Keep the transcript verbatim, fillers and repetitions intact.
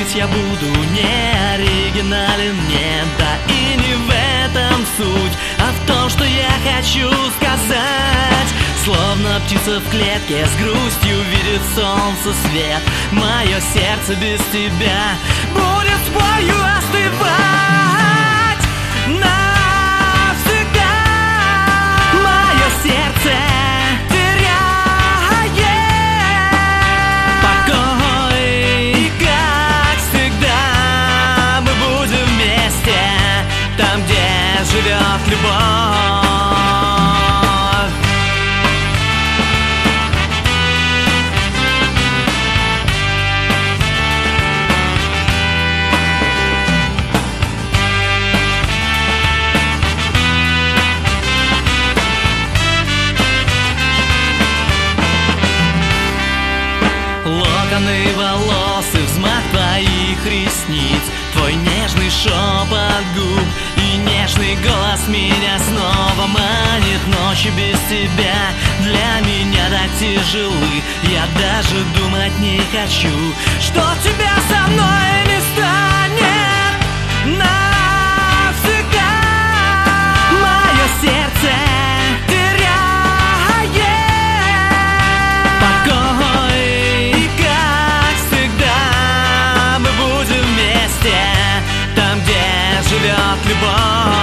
быть я буду не оригинален, нет, да и не в этом суть, а в том, что я хочу сказать. Словно птица в клетке с грустью видит солнце свет, мое сердце без тебя будет с болью остывать навсегда. Мое сердце теряет покой, и как всегда мы будем вместе там, где живет любовь. Локоны волос и взмах твоих ресниц, твой нежный шепот губ и нежный голос меня снова манит. Ночи без тебя для меня так тяжелы, я даже думать не хочу, что тебя со мной не станет навсегда. Мое сердце живет любовь.